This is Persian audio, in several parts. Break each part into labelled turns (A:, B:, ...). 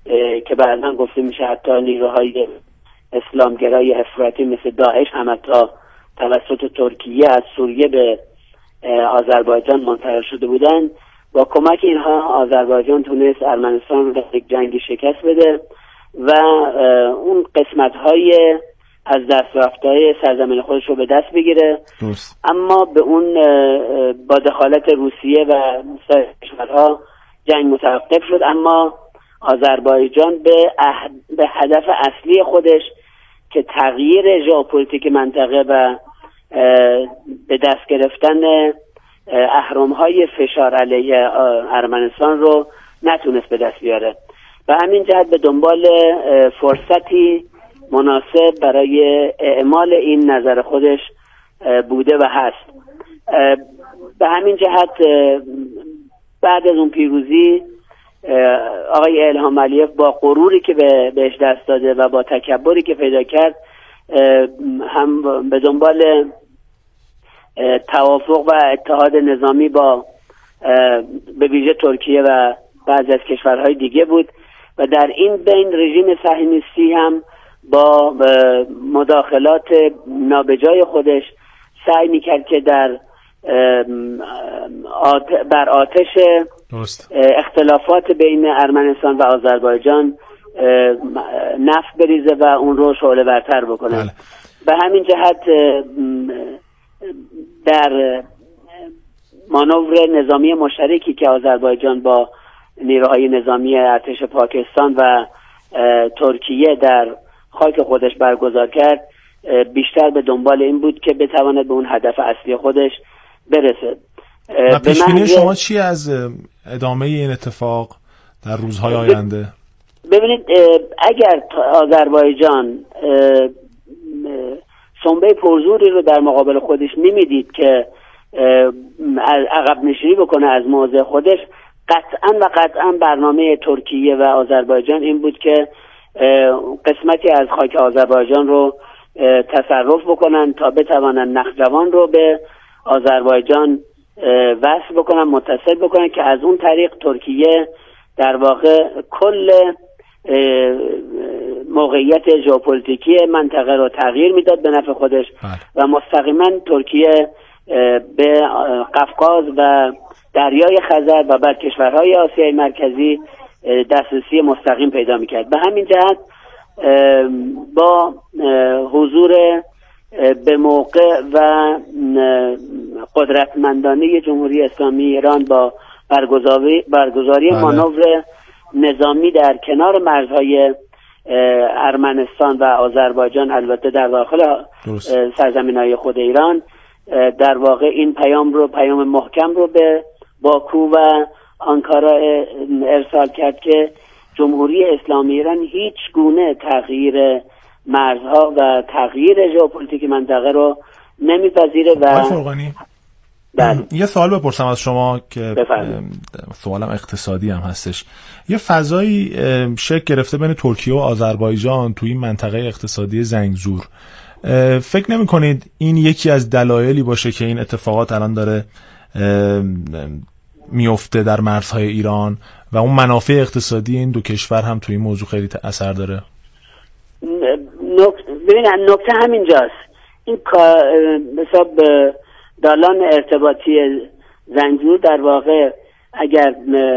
A: که بعداً گفته میشه حتی نیروهای اسلامگرای افراطی مثل داعش هم حتی توسط ترکیه از سوریه به آذربایجان منتقل شده بودن. با کمک اینها آذربایجان تونست ارمنستان رو در یک جنگی شکست بده و اون قسمت‌های از دست رفته‌های سرزمین خودش رو به دست بگیره. اما به اون با دخالت روسیه و سایر کشورها جنگ متوقف شد، اما آذربایجان به هدف اصلی خودش که تغییر ژئوپلیتیک منطقه و به دست گرفتن اهرم‌های فشار علیه ارمنستان رو نتونست به دست بیاره. به همین جهت به دنبال فرصتی مناسب برای اعمال این نظر خودش بوده و هست. به همین جهت بعد از اون پیروزی آقای الهام علیف با غروری که بهش دست داده و با تکبری که پیدا کرد هم به دنبال توافق و اتحاد نظامی با به ویژه ترکیه و بعضی از کشورهای دیگه بود و در این بین رژیم صهیونیستی هم با مداخلات نابجای خودش سعی میکرد که بر آتش اختلافات بین ارمنستان و آذربایجان نفت بریزه و اون رو شعله ورتر بکنه. بله. به همین جهت در مانور نظامی مشترکی که آذربایجان با نیروهای نظامی ارتش پاکستان و ترکیه در خاک خودش برگزار کرد، بیشتر به دنبال این بود که بتواند به اون هدف اصلی خودش برسه.
B: و پیشبینی شما چی از ادامه این اتفاق در روزهای آینده؟
A: ببینید، اگر آذربایجان سنبه پرزوری رو در مقابل خودش نمیدید که عقب نشینی بکنه از موضع خودش، قطعاً برنامه ترکیه و آذربایجان این بود که قسمتی از خاک آذربایجان رو تصرف بکنن تا بتوانن نخجوان رو به آذربایجان وصل بکنن، متصل بکنن که از اون طریق ترکیه در واقع کل موقعیت ژئوپلیتیکی منطقه رو تغییر میداد به نفع خودش و مستقیما ترکیه به قفقاز و دریای خزر و بعد کشورهای آسیای مرکزی دسترسی مستقیم پیدا میکرد. به همین جهت با حضور به موقع و قدرتمندانه جمهوری اسلامی ایران با برگزاری مانور نظامی در کنار مرزهای ارمنستان و آذربایجان، البته در داخل سرزمین‌های خود ایران، در واقع این پیام محکم رو به باکو و آنکارا ارسال کرد که جمهوری اسلامی ایران هیچ گونه تغییر مرزها و تغییر ژئوپلیتیک منطقه رو نمیپذیره. و
B: یه سوال بپرسم از شما که سوالم اقتصادی هم هستش. یه فضایی شکل گرفته بین ترکیه و آذربایجان توی این منطقه اقتصادی زنگزور. فکر نمی کنید این یکی از دلایلی باشه که این اتفاقات الان داره میفته در مرزهای ایران و اون منافع اقتصادی این دو کشور هم توی این موضوع خیلی اثر داره؟
A: ببینید، نکته همینجاست. این حساب دالان ارتباطی زنگزور در واقع اگر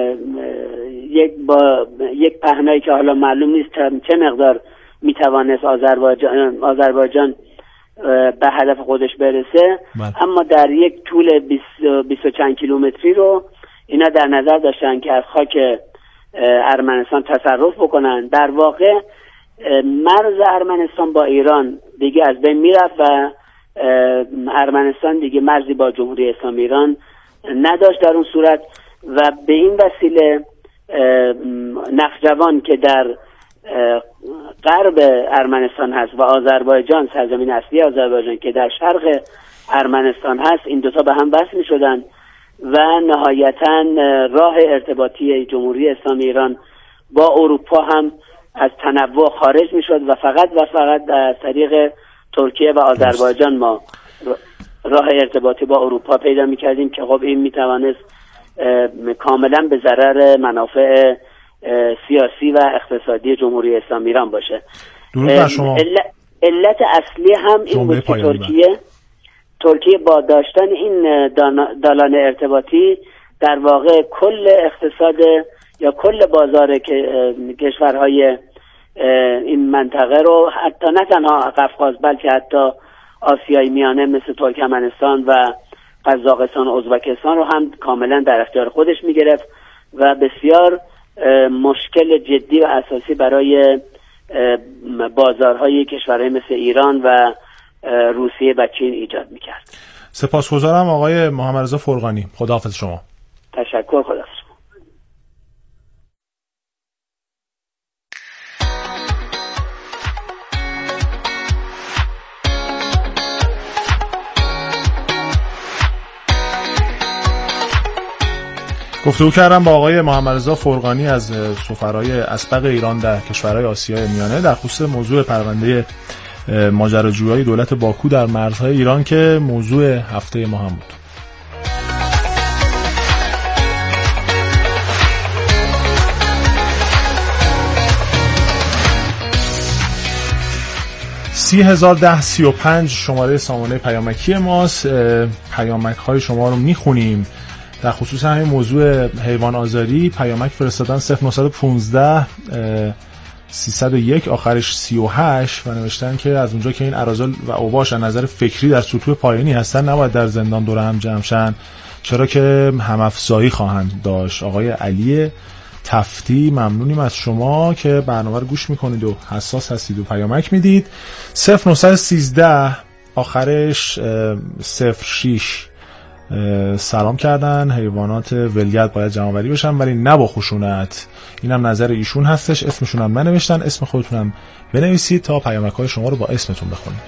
A: یک پهنایی که حالا معلوم نیست چه مقدار میتوانست آذربایجان به هدف خودش برسه، اما در یک طول 20 و چند کیلومتری رو اینا در نظر داشتن که از خاک ارمنستان تصرف بکنن. در واقع مرز ارمنستان با ایران دیگه از بین میرفت و ارمنستان دیگه مرزی با جمهوری اسلامی ایران نداشت در اون صورت و به این وسیله نخجوان که در غرب ارمنستان هست و آذربایجان، سرزمین اصلی آذربایجان که در شرق ارمنستان هست، این دوتا به هم وصل می شدن و نهایتاً راه ارتباطی جمهوری اسلامی ایران با اروپا هم از تنوع خارج می شد و فقط از طریق ترکیه و آذربایجان ما راه ارتباطی با اروپا پیدا می کردیم که خب این می توانست کاملا به ضرر منافع سیاسی و اقتصادی جمهوری اسلامی ایران باشه.
B: درود بر شما.
A: علت اصلی هم این بود که ترکیه با داشتن این دالان ارتباطی در واقع کل اقتصاد یا کل بازار کشورهای این منطقه رو حتی نه تنها قفقاز بلکه حتی آسیای میانه مثل ترکمنستان و قزاقستان و ازبکستان رو هم کاملا در اختیار خودش میگرفت و بسیار مشکل جدی و اساسی برای بازارهای کشورهای مثل ایران و روسیه و چین ایجاد میکرد.
B: سپاسگزارم آقای محمد رضا فرغانی. خداحافظ شما.
A: تشکر. خداحافظ.
B: گفتگو کردم با آقای محمد رضا فرغانی از سفرای اسبق ایران در کشورهای آسیای میانه در خصوص موضوع پرونده ماجراجویی دولت باکو در مرزهای ایران که موضوع هفته ما هم بود. (30,010-35) شماره سامانه پیامکی ماست. پیامک های شما رو میخونیم. در خصوص همین موضوع حیوان آزاری پیامک فرستادن 0915 301 آخرش 38 و نوشتن که از اونجا که این اراذل و اوباش از نظر فکری در سطوح پایینی هستن نباید در زندان دور هم جمع شن، چرا که هم‌افزایی خواهند داشت. آقای علی تفتی ممنونیم از شما که برنامه رو گوش میکنید و حساس هستید و پیامک میدید. 0913 آخرش 06 سلام کردن. حیوانات ولگرد باید جمع‌آوری بشن ولی نه با خشونت. اینم نظر ایشون هستش. اسمشون هم ننوشتن، اسم خودتونم بنویسید تا پیامک‌های شما رو با اسمتون بخونیم.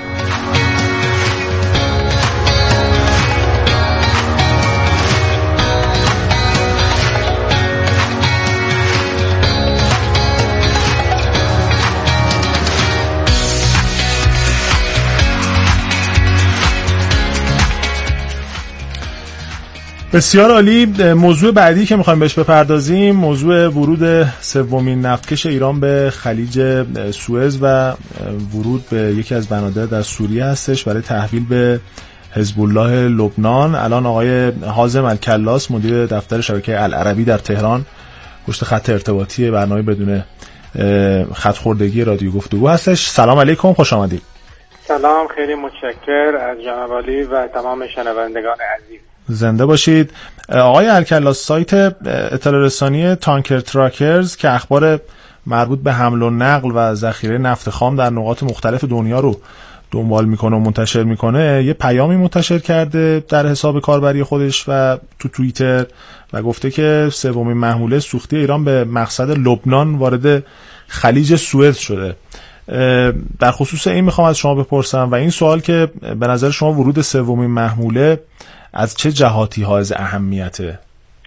B: بسیار عالی. موضوع بعدی که میخوایم بهش بپردازیم موضوع ورود سومین نفتکش ایران به خلیج سوئز و ورود به یکی از بنادر در سوریه هستش برای تحویل به حزب الله لبنان. الان آقای حازم الکلاس مدیر دفتر شبکه العربی در تهران پشت خط ارتباطی برنامه بدون خط خوردگی رادیو گفتگو هستش. سلام علیکم، خوش آمدید.
C: سلام، خیلی متشکر از جناب عالی و تمام شنوندگان عزیز.
B: زنده باشید. آقای الکلاس، سایت اطلاع رسانی تانکر تراکرز که اخبار مربوط به حمل و نقل و ذخیره نفت خام در نقاط مختلف دنیا رو دنبال میکنه و منتشر میکنه، یه پیامی منتشر کرده در حساب کاربری خودش و تو توییتر و گفته که سومین محموله سوختی ایران به مقصد لبنان وارد خلیج سوئز شده. در خصوص این میخوام از شما بپرسم و این سوال که به نظر شما ورود سومین محموله از چه جهاتی حائز اهمیته؟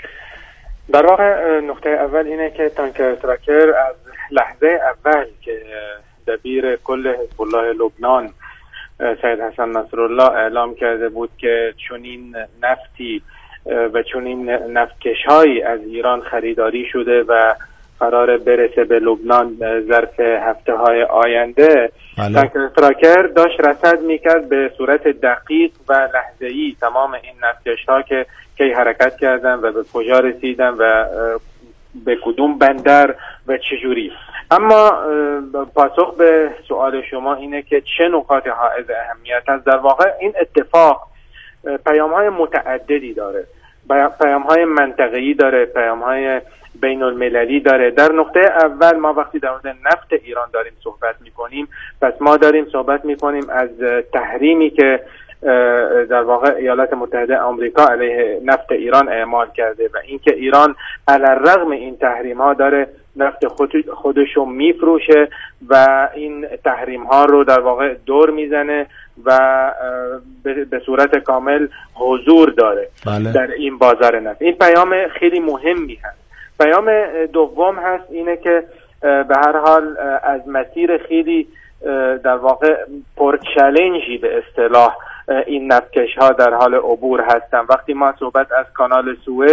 C: در واقع نقطه اول اینه که تانکر تراکر از لحظه اول که دبیر کل حزب الله لبنان سید حسن نصرالله اعلام کرده بود که چنین نفتی و چنین نفتکش‌هایی از ایران خریداری شده و قرار برسه به لبنان ظرف هفته‌های آینده، تانکر تراکر داشت رصد میکرد به صورت دقیق و لحظه‌ای تمام این نفتکش‌ها که کی حرکت کردن و به کجا رسیدن و به کدوم بندر و چجوری. اما پاسخ به سوال شما اینه که چه نکات حائز اهمیت است. در واقع این اتفاق پیام‌های متعددی داره، پیام‌های منطقه‌ای داره، پیام‌های بین المللی داره. در نقطه اول ما وقتی در مورد نفت ایران داریم صحبت میکنیم، پس ما داریم صحبت میکنیم از تحریمی که در واقع ایالات متحده آمریکا علیه نفت ایران اعمال کرده و اینکه ایران علیرغم این تحریم ها داره نفت خودشو میفروشه و این تحریم ها رو در واقع دور میزنه و به صورت کامل حضور داره در این بازار نفت. این پیام خیلی مهمی هست. پیام دوم هست اینه که به هر حال از مسیر خیلی در واقع پرچالنجی به اصطلاح این نفتکش ها در حال عبور هستن. وقتی ما صحبت از کانال سوئز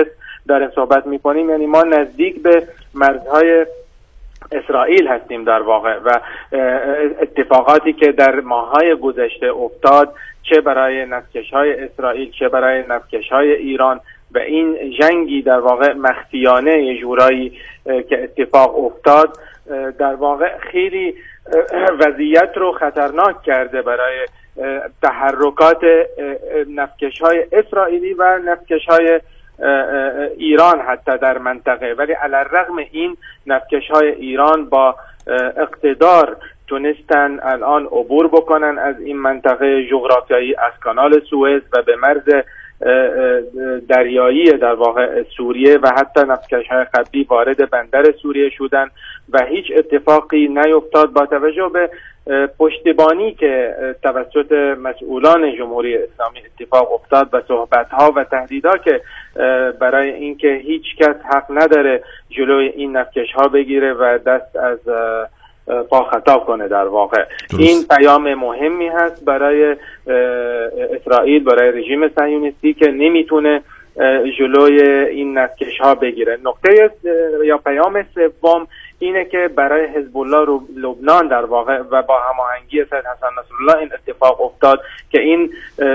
C: داریم صحبت میکنیم، یعنی ما نزدیک به مرزهای اسرائیل هستیم در واقع و اتفاقاتی که در ماه‌های گذشته افتاد، چه برای نفتکش‌های اسرائیل چه برای نفتکش‌های ایران، و این جنگی در واقع مخفیانه یه جورایی که اتفاق افتاد، در واقع خیلی وضعیت رو خطرناک کرده برای تحرکات نفتکش‌های اسرائیلی و نفتکش‌های ایران حتی در منطقه. ولی علی الرغم این نفتکش‌های ایران با اقتدار تونستن الان عبور بکنن از این منطقه جغرافیایی، از کانال سوئز و به مرز دریایی در واقع سوریه، و حتی نفتکش‌های خطی وارد بندر سوریه شدن و هیچ اتفاقی نیفتاد، با توجه به پشتیبانی که توسط مسئولان جمهوری اسلامی اتفاق افتاد و صحبت‌ها و تهدیدها که برای اینکه هیچ کس حق نداره جلوی این نفتکش‌ها بگیره و دست از پا خطا کنه. در واقع درست. این پیام مهمی هست برای اسرائیل، برای رژیم صهیونیستی که نمیتونه جلوی این نفتکش‌ها بگیره. نکته یا پیام سوم اینه که برای حزب الله لبنان در واقع و با هماهنگی سید حسن نصرالله این اتفاق افتاد که این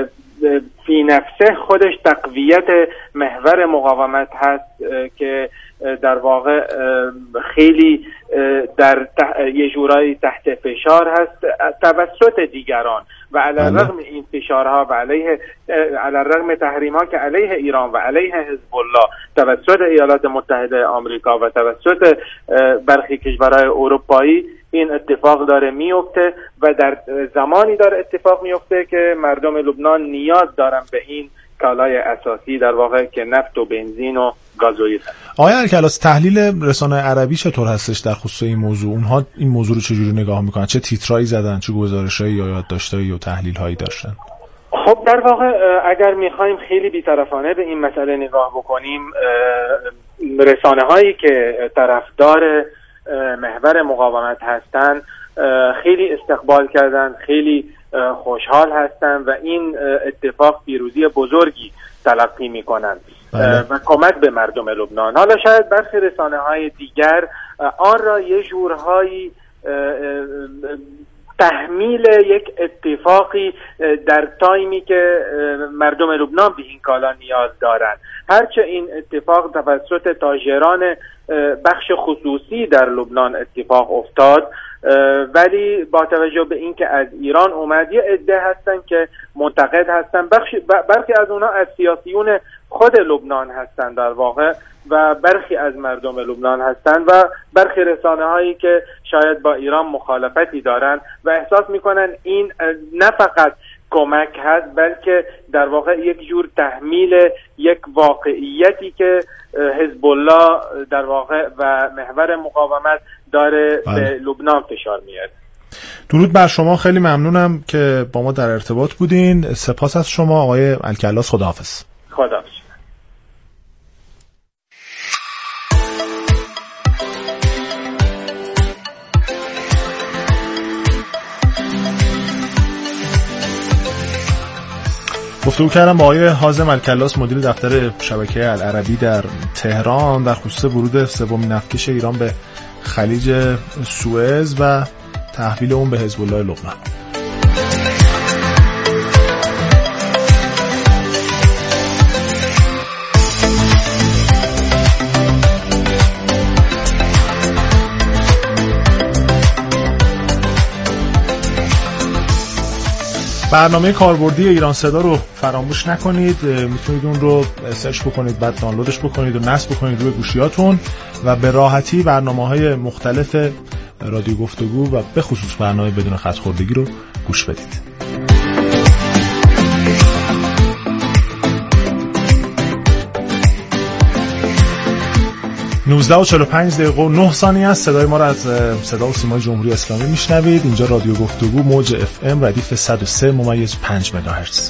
C: فی نفسه خودش تقویت محور مقاومت هست که در واقع خیلی در یه جورایی تحت فشار هست توسط دیگران و علی الرغم این فشارها و علی الرغم تحریم‌ها که علیه ایران و علیه حزب الله توسط ایالات متحده آمریکا و توسط برخی کشورهای اروپایی این اتفاق داره میفته و در زمانی داره اتفاق میفته که مردم لبنان نیاز دارن به این کالای اساسی در واقع که نفت و بنزین و گازوئیل هست.
B: آقای الکلاس، تحلیل رسانه عربی چطور هستش در خصوص این موضوع؟ اونها این موضوع رو چجوری نگاه میکنن؟ چه تیترایی زدن؟ چه گزارشایی یا یادداشتایی و تحلیل‌هایی داشتن؟
C: خب در واقع اگر میخوایم خیلی بی‌طرفانه به این مسئله نگاه بکنیم، رسانه هایی که طرفدار محور مقاومت هستن خیلی استقبال کردن، خیلی خوشحال هستن و این اتفاق پیروزی بزرگی تلقی میکنن و کمک به مردم لبنان. حالا شاید برخی رسانه های دیگر آن را یه جورهایی تحمیل یک اتفاقی در تایمی که مردم لبنان به این کالا نیاز دارند، هرچه این اتفاق توسط تاجران بخش خصوصی در لبنان اتفاق افتاد، ولی با توجه به اینکه از ایران اومد، یه عده هستن که منتقد هستن، برخی از اونها از سیاسیون خود لبنان هستن در واقع و برخی از مردم لبنان هستن و برخی رسانه هایی که شاید با ایران مخالفتی دارن و احساس میکنن این نه فقط کمک هست بلکه در واقع یک جور تحمیل یک واقعیتی که حزب الله در واقع و محور مقاومت داره به لبنان فشار میاره.
B: درود بر شما، خیلی ممنونم که با ما در ارتباط بودین. سپاس از شما آقای الکلاس. خداحافظ.
C: خداحافظ.
B: گفتگو کردم با آقای حازم الکلاس، مدیر دفتر شبکه العربی در تهران، در خصوص ورود سومین نفتکش ایران به خلیج سوئز و تحویل اون به حزب الله لبنان. برنامه کاربردی ایران صدا رو فراموش نکنید، میتونید اون رو سرچ بکنید، بعد دانلودش بکنید و نصب بکنید روی گوشیاتون و به راحتی برنامه‌های مختلف رادیو گفتگو و به خصوص برنامه بدون خط خوردگی رو گوش بدید. 19:45 است. صدای ما رو از صدا و سیمای جمهوری اسلامی میشنوید. اینجا رادیو گفتگو، موج FM ردیف 103.5 مگاهرتز.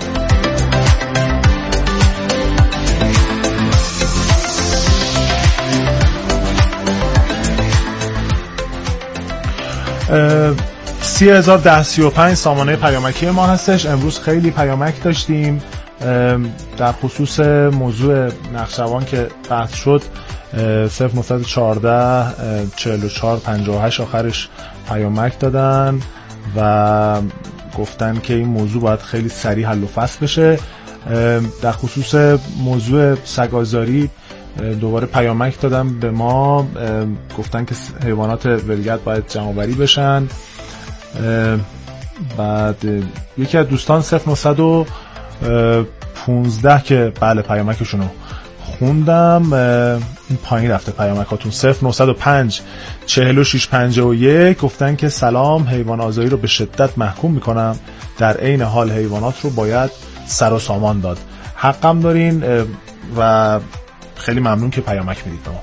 B: اه 30,01035 سامانه پیامکی ما هستش. امروز خیلی پیامک داشتیم در خصوص موضوع نقشوان که بحث شد 0914 44 58 آخرش پیامک دادن و گفتن که این موضوع باید خیلی سریع حل و فصل بشه. در خصوص موضوع سگ‌آزاری دوباره پیامک دادم به ما، گفتن که حیوانات ولگرد باید جمع‌آوری بشن. بعد یکی از دوستان 0915 که بله پیامکشونو خوندم، این پایین رفته پیامکاتون. 0905 4651 گفتن که سلام، حیوان آزاری رو به شدت محکوم میکنم، در عین حال حیوانات رو باید سر و سامان داد. حقم دارین و خیلی ممنون که پیامک میدید به ما.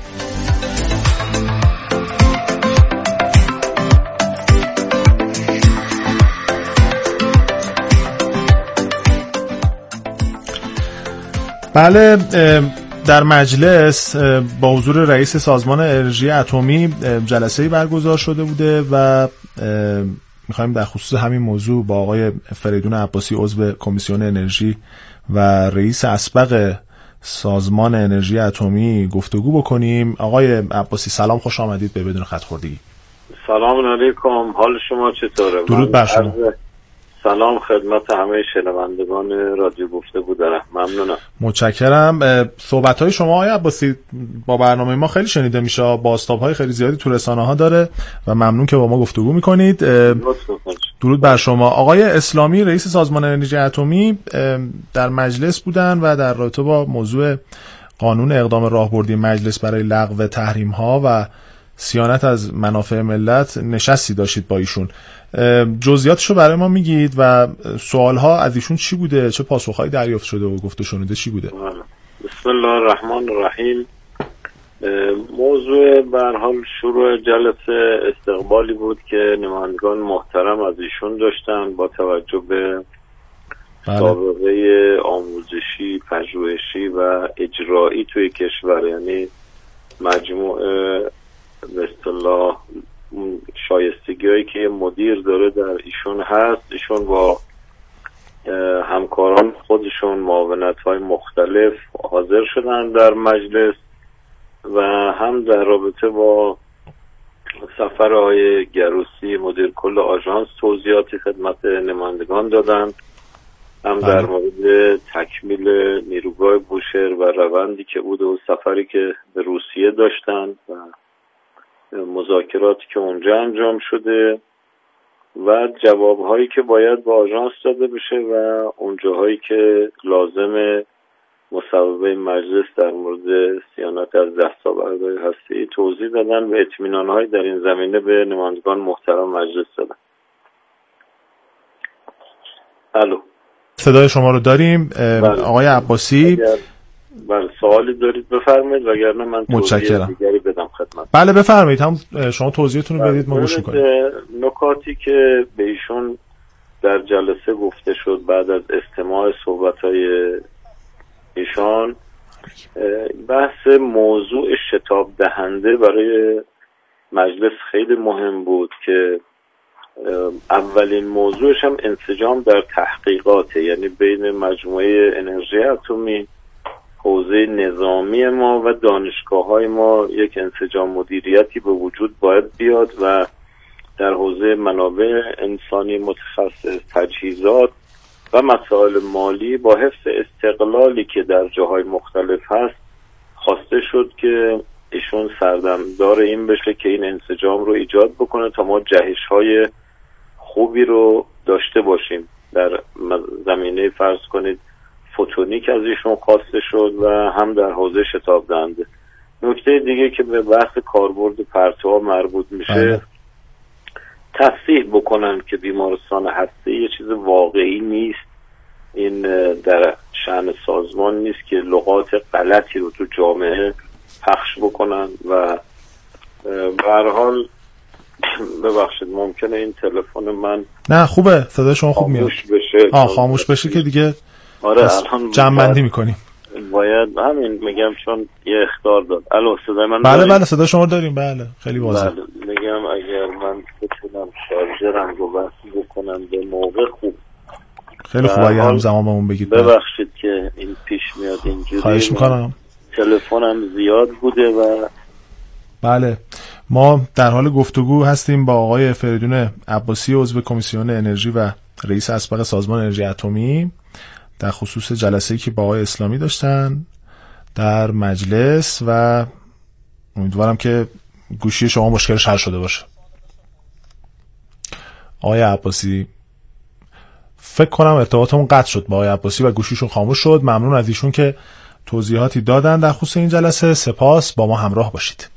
B: بله، در مجلس با حضور رئیس سازمان انرژی اتمی جلسه‌ای برگزار شده بوده و می‌خوایم در خصوص همین موضوع با آقای فریدون عباسی عضو کمیسیون انرژی و رئیس اسبق سازمان انرژی اتمی گفتگو بکنیم. آقای عباسی سلام، خوش آمدید به بدون خط خوردگی.
D: سلام علیکم، حال شما چطوره؟
B: درود بر شما.
D: سلام خدمت همه شنوندگان رادیو گفتگو دارم. ممنونم.
B: متشکرم. صحبت‌های شما آقای عباسی با برنامه ما خیلی شنیده میشه، بازتاب‌های خیلی زیادی تو رسانه‌ها داره و ممنون که با ما گفتگو می‌کنید. درود بر شما. آقای اسلامی رئیس سازمان انرژی اتمی در مجلس بودن و در رابطه با موضوع قانون اقدام راهبردی مجلس برای لغو تحریم‌ها و صیانت از منافع ملت نشستی داشتید با ایشون. جزئیاتشو برای ما میگید و سوالها از ایشون چی بوده، چه پاسخهایی دریافت شده و گفته شنیده چی بوده؟
D: بسم الله الرحمن الرحیم. موضوع به هر حال شروع جلسه استقبالی بود که نمایندگان محترم از ایشون داشتن با توجه به سابقه آموزشی، پژوهشی و اجرایی توی کشور، یعنی مجموع به اصطلاح شایستگی‌هایی که مدیر داره در ایشون هست. ایشون با همکاران خودشون معاونت‌های مختلف حاضر شدن در مجلس و هم در رابطه با سفر آقای گروسی مدیر کل آژانس توضیحاتی خدمت نمایندگان دادن، هم در مورد تکمیل نیروگاه بوشهر و روندی که بود و سفری که به روسیه داشتن و مذاکراتی که اونجا انجام شده و جوابهایی که باید به آژانس داده بشه و اونجاهایی که لازم مصوبه مجلس در مورد صیانت از دستاوردهای هسته‌ای توضیح دادن و اطمینان‌هایی در این زمینه به نمایندگان محترم مجلس دادن. الو،
B: صدای شما رو داریم. آقای عباسی
D: بله، سوالی دارید بفرمایید وگرنه من توضیح دیگری بدم خدمت.
B: بله بفرمایید، هم شما توضیحتون رو بدید ما گوش می‌کنیم.
D: نکاتی که به ایشون در جلسه گفته شد بعد از استماع صحبت‌های ایشان، بحث موضوع شتاب دهنده برای مجلس خیلی مهم بود که اولین موضوعش هم انسجام در تحقیقاته، یعنی بین مجموعه انرژی اتمی، حوزه نظامی ما و دانشگاه‌های ما یک انسجام مدیریتی به وجود باید بیاد و در حوزه منابع انسانی متخصص، تجهیزات و مسائل مالی با حفظ استقلالی که در جاهای مختلف هست خواسته شد که ایشون سردمدار این بشه که این انسجام رو ایجاد بکنه تا ما جهش‌های خوبی رو داشته باشیم. در زمینه فرض کنید فوتونیک از ایشون خواسته شد و هم در حوزه شتاب دهنده. نکته دیگه که به بحث کاربرد پرتوها مربوط میشه، تصحیح بکنن که بیمارستان هسته یه چیز واقعی نیست، این در شأن سازمان نیست که لغات غلطی رو تو جامعه پخش بکنن و به هر حال ببخشید ممکنه این تلفن من
B: نه خوبه، صدای شما خوب میاد، خاموش بشه که دیگه
D: آره الان
B: جمع‌بندی می‌کنیم.
D: باید همین میگم چون یه اخطار داد. الو صدای من
B: بله بله صدای شما داریم، بله خیلی واضحه.
D: بله میگم اگر من بتونم شارژرم رو وصل بکنم به موقع خوب.
B: خیلی خوبه اگه همزمان بهمون بگید.
D: ببخشید که این پیش میاد اینجوری.
B: خواهش میکنم.
D: تلفنم زیاد بوده و
B: بله، ما در حال گفتگو هستیم با آقای فریدون عباسی، عضو کمیسیون انرژی و رئیس اسبق سازمان انرژی اتمی، در خصوص جلسه‌ای که با آقای اسلامی داشتن در مجلس و امیدوارم که گوشی شما مشکلش حل شده باشه. آقای عباسی، فکر کنم ارتباطمون قطع شد با آقای عباسی و گوشیشون خاموش شد. ممنون از ایشون که توضیحاتی دادن در خصوص این جلسه. سپاس، با ما همراه باشید.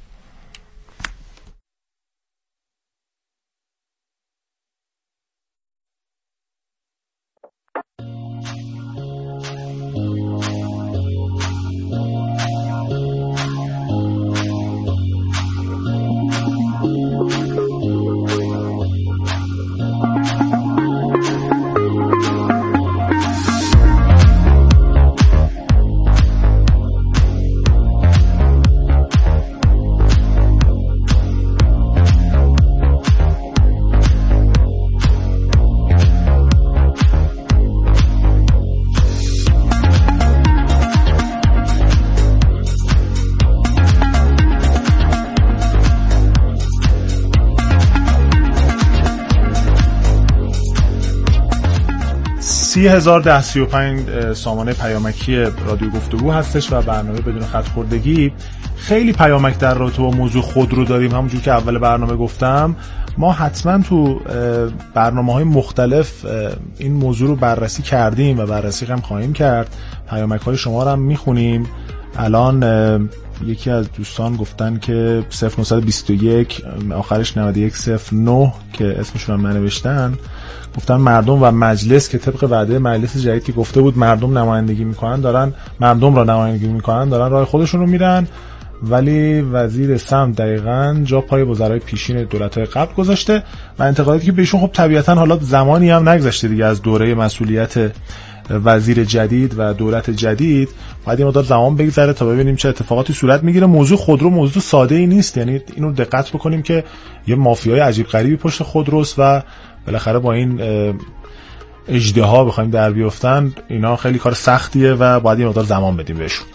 B: $30,035 سامانه پیامکی رادیو گفتگو هستش و برنامه بدون خط خوردگی. خیلی پیامک در رابطه با موضوع خودرو داریم. همونجور که اول برنامه گفتم، ما حتما تو برنامه‌های مختلف این موضوع رو بررسی کردیم و بررسی هم خواهیم کرد. پیامک‌های شما رو هم میخونیم. الان یکی از دوستان گفتن که 0921 آخرش 9109 که اسمشون هم ننوشتن، گفتن مردم و مجلس که طبق وعده مجلس جدید که گفته بود مردم نمایندگی میکنن دارن راه خودشون رو میرن، ولی وزیر سمت دقیقاً جا پای وزرای پیشین دولت‌های قبل گذاشته و انتقاداتی که بهشون خب طبیعتاً حالا زمانی هم نگذشته دیگه از دوره مسئولیت وزیر جدید و دولت جدید، باید یه مقدار زمان بگذره تا ببینیم چه اتفاقاتی صورت میگیره. موضوع خودرو موضوع ساده‌ای نیست، یعنی اینو دقت بکنیم که یه مافیای عجیب غریبی پشت خودروست و بالاخره با این اژدها بخوایم در بیافتن اینا خیلی کار سختیه و باید یه مقدار زمان بدیم بهشون.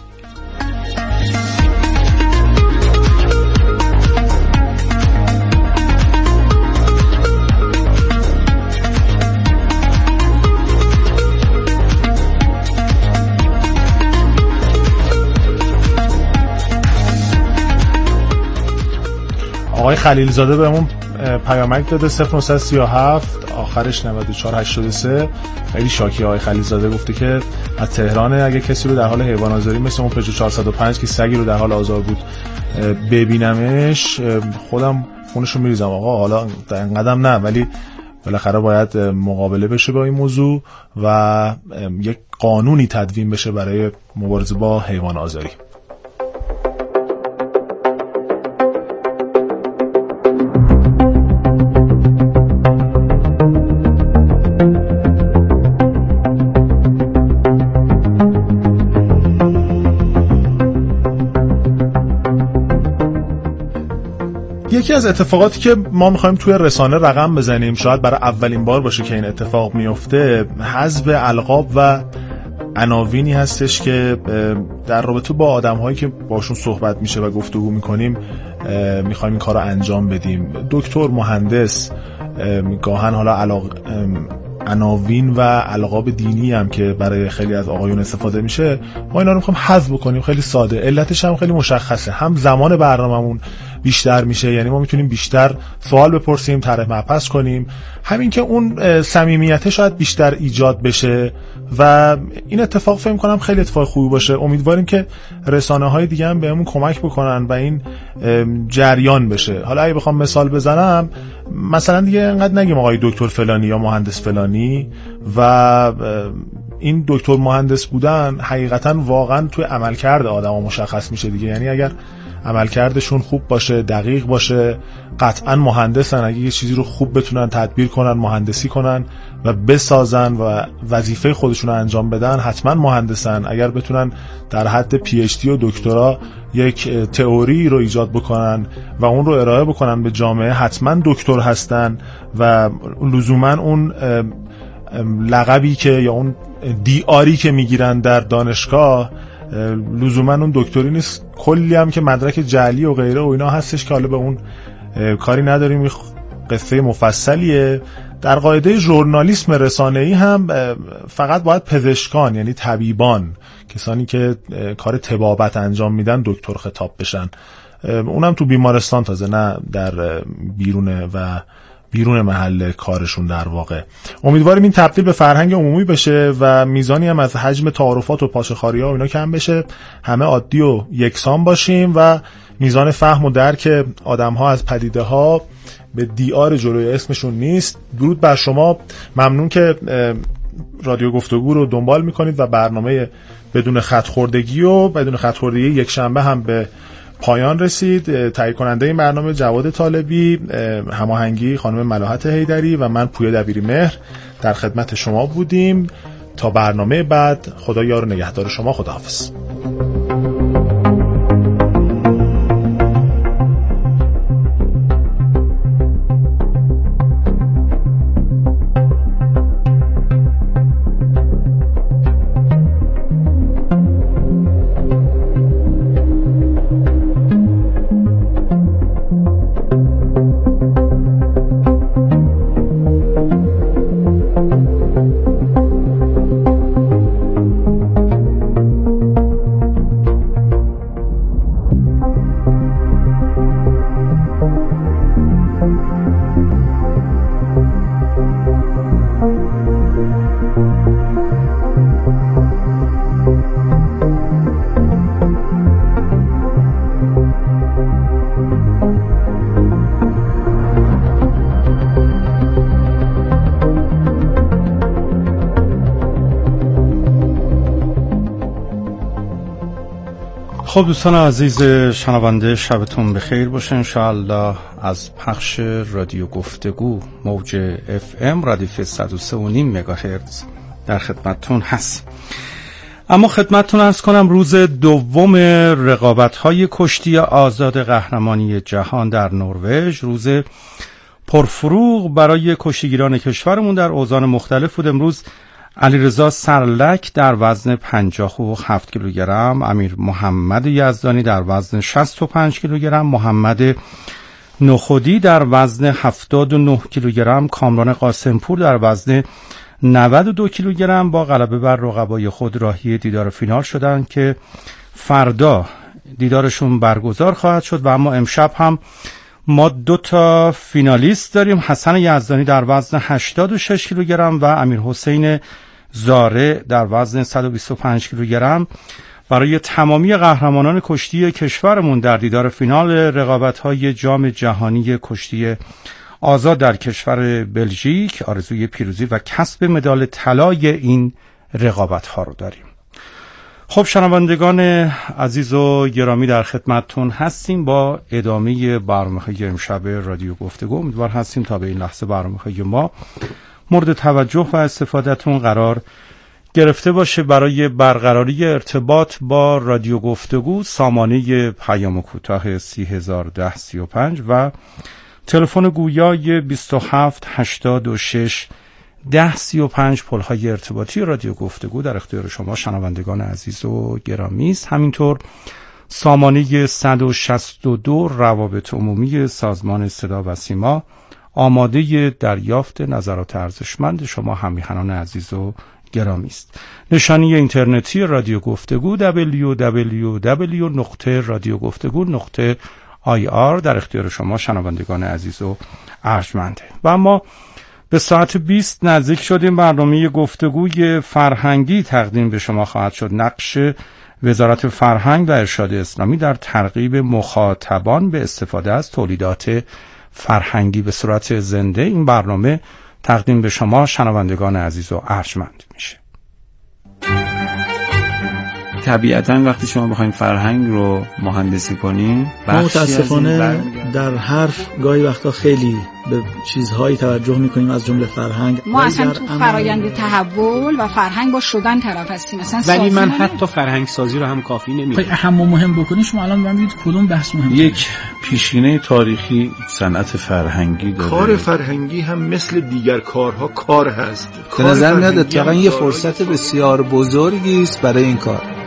B: آقای خلیلزاده بهمون پیامک داده 0937 آخرش 9483. خیلی شاکی آقای خلیلزاده، گفته که از تهران اگه کسی رو در حال حیوان آزاری مثل اون پژو 405 که سگی رو در حال آزار بود ببینمش خودم خونش رو میریزم. آقا حالا اینقدرم نه، ولی بالاخره باید مقابله بشه با این موضوع و یک قانونی تدوین بشه برای مبارزه با حیوان آزاری. یکی از اتفاقاتی که ما میخوایم توی رسانه رقم بزنیم، شاید برای اولین بار باشه که این اتفاق میفته، حذف القاب و عناوینی هستش که در رابطه با آدم‌هایی که باشون صحبت میشه و گفتگو میکنیم میخوایم این کار رو انجام بدیم. دکتر، مهندس، گاهن حالا عناوین و القاب دینی هم که برای خیلی از آقایون استفاده میشه، ما اینا رو میخوایم حذف بکنیم. خیلی ساده، علتش هم خیلی مشخصه، هم زمان برنامه‌مون بیشتر میشه، یعنی ما میتونیم بیشتر سوال بپرسیم، طرح مبحث کنیم، همین که اون صمیمیت شاید بیشتر ایجاد بشه و این اتفاق فکر کنم خیلی اتفاق خوبی باشه. امیدواریم که رسانه‌های دیگه هم بهمون کمک بکنن و این جریان بشه. حالا اگه بخوام مثال بزنم، مثلا دیگه انقدر نگیم آقای دکتر فلانی یا مهندس فلانی و این دکتر مهندس بودن حقیقتا واقعا توی عملکرد آدم‌ها مشخص میشه دیگه. یعنی اگر عملکردشون خوب باشه، دقیق باشه، قطعا مهندسن. اگه یه چیزی رو خوب بتونن تدبیر کنن، مهندسی کنن و بسازن و وظیفه خودشون رو انجام بدن، حتما مهندسن. اگر بتونن در حد پی اچ دی و دکترا یک تئوری رو ایجاد بکنن و اون رو ارائه بکنن به جامعه، حتما دکتر هستن و لزوما اون لقبی که یا اون دیاری که میگیرن در دانشگاه لزوما اون دکتری نیست، کلی هم که مدرک جعلی و غیره و اینا هستش که حالا به اون کاری نداریم. قصه مفصلیه. در قاعده ژورنالیسم رسانه‌ای هم فقط باید پزشکان، یعنی طبیبان، کسانی که کار طبابت انجام میدن، دکتر خطاب بشن. اونم تو بیمارستان تازه، نه در بیرون محل کارشون در واقع. امیدواریم این تبدیل به فرهنگ عمومی بشه و میزانی هم از حجم تعارفات و پاچه‌خواری‌ها و اینا کم بشه، همه عادی و یکسان باشیم و میزان فهم و درک آدم‌ها از پدیده‌ها به دیار جلوی اسمشون نیست. درود بر شما، ممنون که رادیو گفتگو رو دنبال میکنید و برنامه بدون خط‌خوردگی یک شنبه هم به پایان رسید. تهیه کننده این برنامه جواد طالبی، هماهنگی خانم ملاحت حیدری و من پویا دبیری مهر در خدمت شما بودیم. تا برنامه بعد، خدا یار و نگهدار شما. خداحافظ.
E: خب دوستان عزیز شنونده، شبتون بخیر باشه. انشاءالله از پخش رادیو گفتگو موج FM ردیف 103.5 مگاهرتز در خدمتتون هست. اما خدمتتون عرض کنم روز دوم رقابت‌های کشتی آزاد قهرمانی جهان در نروژ، روز پرفروغ برای کشتیگیران کشورمون در اوزان مختلف بود. امروز علیرضا سرلک در وزن 57 کیلوگرم، امیر محمد یزدانی در وزن 65 کیلوگرم، محمد نخودی در وزن 79 کیلوگرم، کامران قاسمپور در وزن 92 کیلوگرم با غلبه بر رقبای خود راهی دیدار فینال شدند که فردا دیدارشون برگزار خواهد شد. و اما امشب هم ما 2 فینالیست داریم، حسن یزدانی در وزن 86 کیلوگرم و امیر حسین زاره در وزن 125 کیلوگرم برای تمامی قهرمانان کشتی کشورمون در دیدار فینال رقابت‌های جام جهانی کشتی آزاد در کشور بلژیک آرزوی پیروزی و کسب مدال طلای این رقابت‌ها رو داریم. خب شنوندگان عزیز و گرامی، در خدمتتون هستیم با ادامه برنامه‌های امشب رادیو گفتگو. امیدوار هستیم تا به این لحظه برنامه‌های ما مورد توجه و استفادهتون قرار گرفته باشه. برای برقراری ارتباط با رادیو گفتگو سامانه پیام کوتاه 301035 و تلفن گویای 2786 1035 پل‌های ارتباطی رادیو گفتگو در اختیار شما شنوندگان عزیز و گرامی است. همینطور سامانه 162 روابط عمومی سازمان صدا و سیما آماده دریافت نظرات ارزشمند شما همیهنان عزیز و گرامی است. نشانی اینترنتی رادیو گفتگو www.radiogفتگو.ir در اختیار شما شنوندگان عزیز و ارجمنده. و اما به ساعت 20 نزدیک شدیم. برنامه گفتگوی فرهنگی تقدیم به شما خواهد شد. نقش وزارت فرهنگ و ارشاد اسلامی در ترغیب مخاطبان به استفاده از تولیدات فرهنگی به صورت زنده. این برنامه تقدیم به شما شنوندگان عزیز و ارجمند میشه.
F: طبیعتاً وقتی شما بخواید فرهنگ رو مهندسی کنین،
G: متاسفانه در حرف گاهی وقتا خیلی به چیزهایی توجه میکنیم از جمله فرهنگ.
H: ما اصلا تو فرایند تحول و فرهنگ با شدن طرف هستیم اصلا.
I: ولی من حتی فرهنگ سازی رو هم کافی نمیدونم.
G: اهم و مهم بکنید شما الان من ببینید کدوم بحث مهم.
J: یک پیشینه تاریخی صنعت فرهنگی داره.
K: کار فرهنگی هم مثل دیگر کارها کار هست.
L: به نظر میاد اتفاقا یه فرصت بسیار بزرگی است برای این کار.